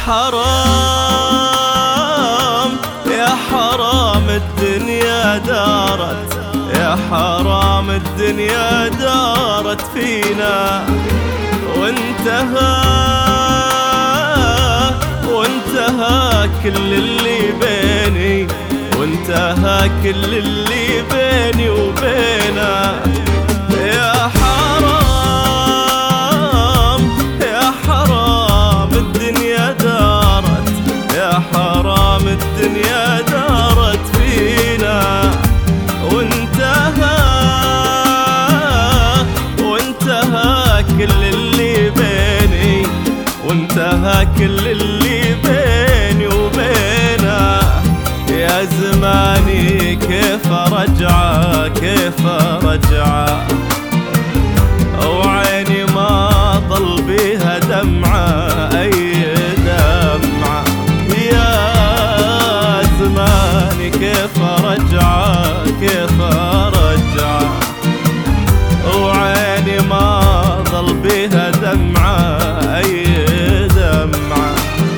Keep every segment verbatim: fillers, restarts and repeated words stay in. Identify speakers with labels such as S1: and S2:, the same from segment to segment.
S1: حرام يا حرام الدنيا دارت، يا حرام الدنيا دارت فينا، وانتهى وانتهى كل اللي بيني، وانتهى كل اللي بيني وبينه. يا حرام يا حرام الدنيا دارت، يا حرام الدنيا دارت فينا، وانتهى وانتهى كل اللي بيني، وانتهى كل اللي بيني وبينه. يا زماني كيف رجعه كيف رجعه، وعيني ما ضل بيها دمعة أي دمعة. يا زماني كيف رجعه كيف رجعه، وعيني ما ضل بيها دمعة أي دمعة.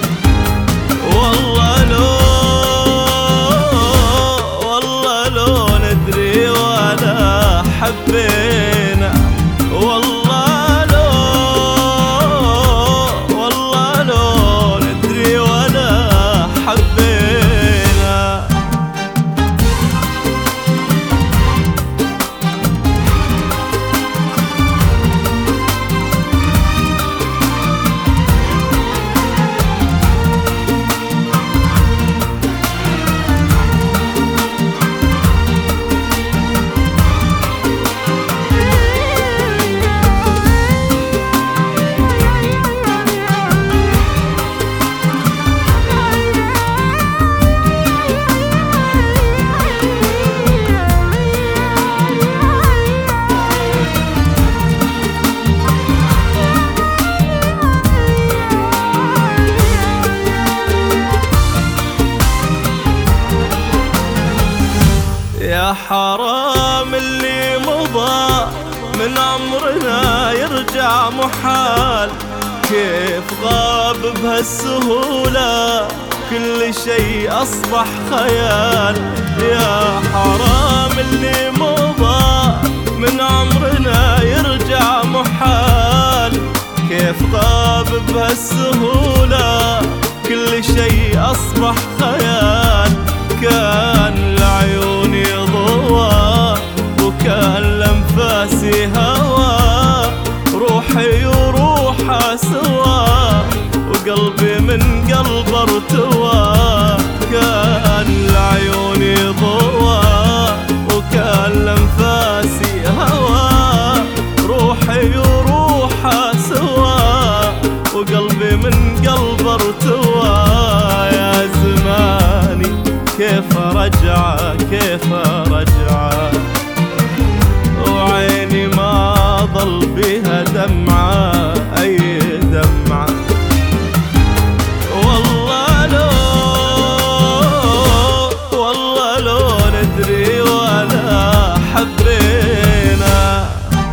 S1: والله لو والله لو ندري ولا حبينا، والله لو والله لو ندري ولا حبينا. يا حرام اللي مضى من عمرنا يرجع محال، كيف غاب بهالسهولة كل شيء أصبح خيال. يا حرام اللي مضى من عمرنا يرجع محال، كيف غاب بهالسهولة كل شيء أصبح خيال. كان لعيوني ضوى وكان لانفاسي هوى، روحي وروحه سوا وقلبي من قلب ارتوى. كان لعيوني ضوى وكان لانفاسي هوى، روحي وروحه سوا وقلبي من قلب ارتوى. يا زماني كيف رجعه كيف رجعه، وعيني ما ضل بها دمعة أي دمعة. والله لو والله لو ندري ولا حبينا.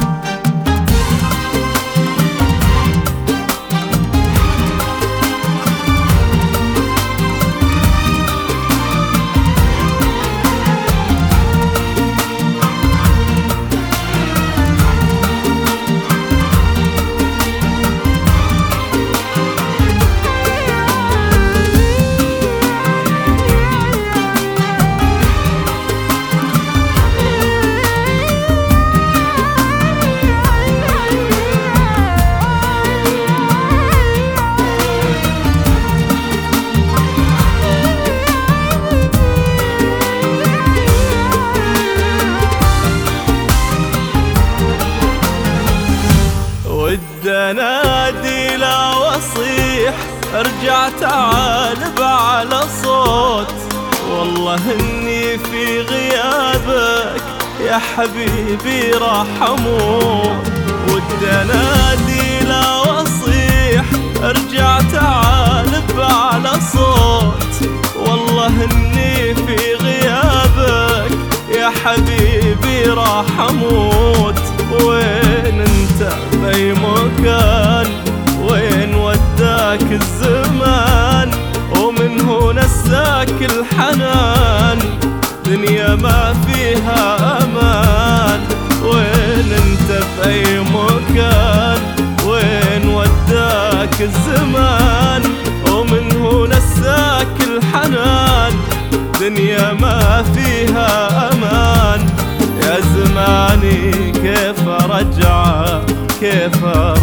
S1: ودنادي لا وصيح ارجع تعال بعلى صوت، والله اني في غيابك يا حبيبي راح اموت. ودنادي لا وصيح ارجع تعال بعلى صوت، والله اني في غيابك يا حبيبي راح اموت. وين انت في مكان، وين وداك الزمان؟ كيفك